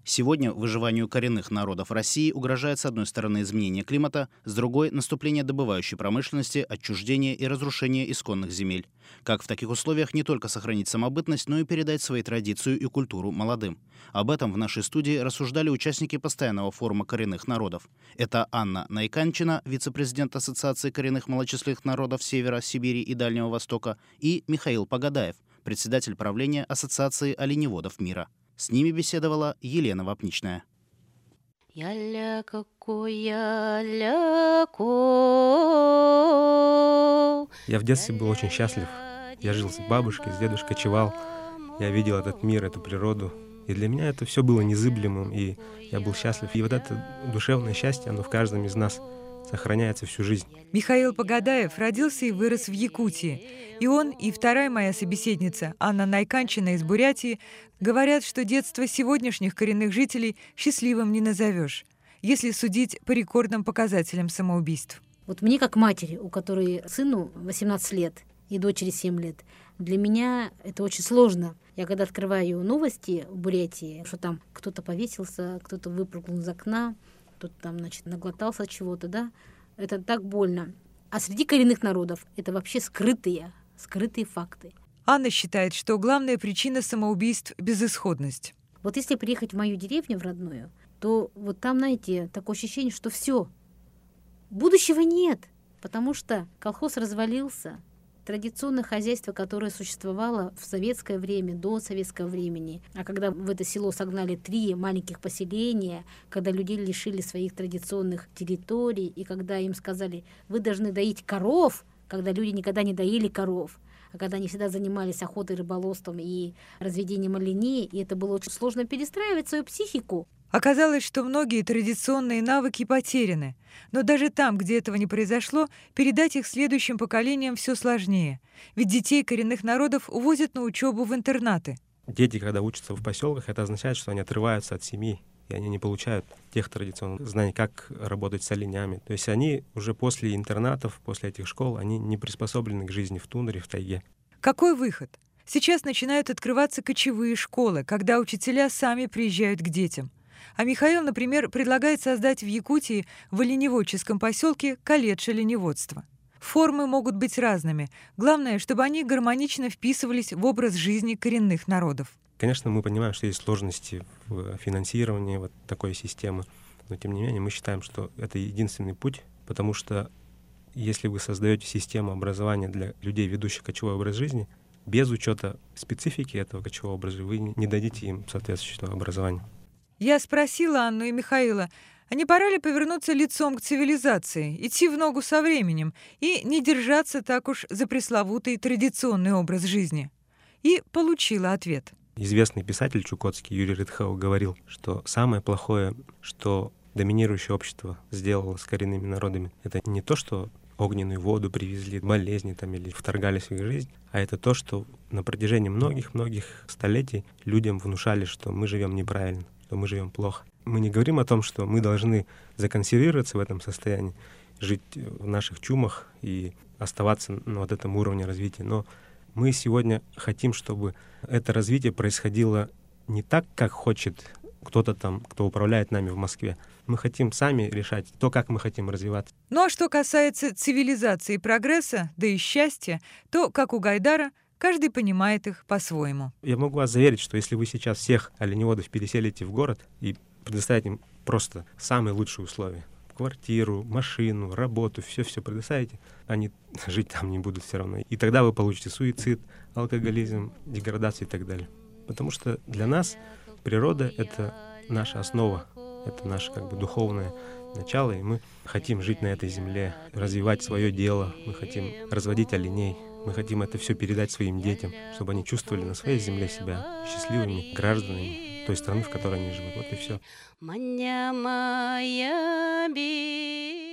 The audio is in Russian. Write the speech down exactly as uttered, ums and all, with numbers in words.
Сегодня выживанию коренных народов России угрожает с одной стороны изменение климата, с другой – наступление добывающей промышленности, отчуждение и разрушение исконных земель. Как в таких условиях не только сохранить самобытность, но и передать свои традицию и культуру молодым? Об этом в нашей студии рассуждали участники постоянного форума коренных народов. Это Анна Найканчина, вице-президент Ассоциации коренных малочисленных народов Севера, Сибири и Дальнего Востока, и Михаил Погадаев, председатель правления Ассоциации оленеводов мира. С ними беседовала Елена Вапничная. Я в детстве был очень счастлив. Я жил с бабушкой, с дедушкой, кочевал. Я видел этот мир, эту природу. И для меня это все было незыблемым, и я был счастлив. И вот это душевное счастье, оно в каждом из нас сохраняется всю жизнь. Михаил Погадаев родился и вырос в Якутии. И он, и вторая моя собеседница, Анна Найканчина из Бурятии, говорят, что детство сегодняшних коренных жителей счастливым не назовешь, если судить по рекордным показателям самоубийств. Вот мне, как матери, у которой сыну восемнадцать лет и дочери семь лет, для меня это очень сложно. Я когда открываю новости в Бурятии, что там кто-то повесился, кто-то выпрыгнул из окна, кто-то там, значит, наглотался чего-то, да, это так больно. А среди коренных народов это вообще скрытые, скрытые факты. Анна считает, что главная причина самоубийств – безысходность. Вот если приехать в мою деревню, в родную, то вот там, знаете, такое ощущение, что все, будущего нет, потому что колхоз развалился. Традиционное хозяйство, которое существовало в советское время, до советского времени, а когда в это село согнали три маленьких поселения, когда людей лишили своих традиционных территорий, и когда им сказали, вы должны доить коров, когда люди никогда не доили коров, а когда они всегда занимались охотой, рыболовством и разведением оленей, и это было очень сложно перестраивать свою психику. Оказалось, что многие традиционные навыки потеряны. Но даже там, где этого не произошло, передать их следующим поколениям все сложнее. Ведь детей коренных народов увозят на учебу в интернаты. Дети, когда учатся в поселках, это означает, что они отрываются от семьи, и они не получают тех традиционных знаний, как работать с оленями. То есть они уже после интернатов, после этих школ, они не приспособлены к жизни в тундре, в тайге. Какой выход? Сейчас начинают открываться кочевые школы, когда учителя сами приезжают к детям. А Михаил, например, предлагает создать в Якутии в оленеводческом поселке колледж оленеводства. Формы могут быть разными. Главное, чтобы они гармонично вписывались в образ жизни коренных народов. Конечно, мы понимаем, что есть сложности в финансировании вот такой системы, но тем не менее мы считаем, что это единственный путь, потому что если вы создаете систему образования для людей, ведущих кочевой образ жизни, без учета специфики этого кочевого образа вы не дадите им соответствующего образования. Я спросила Анну и Михаила, а не пора ли повернуться лицом к цивилизации, идти в ногу со временем и не держаться так уж за пресловутый традиционный образ жизни? И получила ответ. Известный писатель чукотский Юрий Рытхау говорил, что самое плохое, что доминирующее общество сделало с коренными народами, это не то, что огненную воду привезли, болезни там или вторгались в их жизнь, а это то, что на протяжении многих-многих столетий людям внушали, что мы живем неправильно, что мы живем плохо. Мы не говорим о том, что мы должны законсервироваться в этом состоянии, жить в наших чумах и оставаться на вот этом уровне развития, но мы сегодня хотим, чтобы это развитие происходило не так, как хочет кто-то там, кто управляет нами в Москве. Мы хотим сами решать то, как мы хотим развиваться. Ну а что касается цивилизации и прогресса, да и счастья, то, как у Гайдара, каждый понимает их по-своему. Я могу вас заверить, что если вы сейчас всех оленеводов переселите в город и предоставите им просто самые лучшие условия, квартиру, машину, работу, все-все предоставите, они жить там не будут все равно. И тогда вы получите суицид, алкоголизм, деградацию и так далее. Потому что для нас природа — это наша основа, это наше как бы духовное начало, и мы хотим жить на этой земле, развивать свое дело, мы хотим разводить оленей, мы хотим это все передать своим детям, чтобы они чувствовали на своей земле себя счастливыми гражданами той страны, в которой они живут. Вот и все.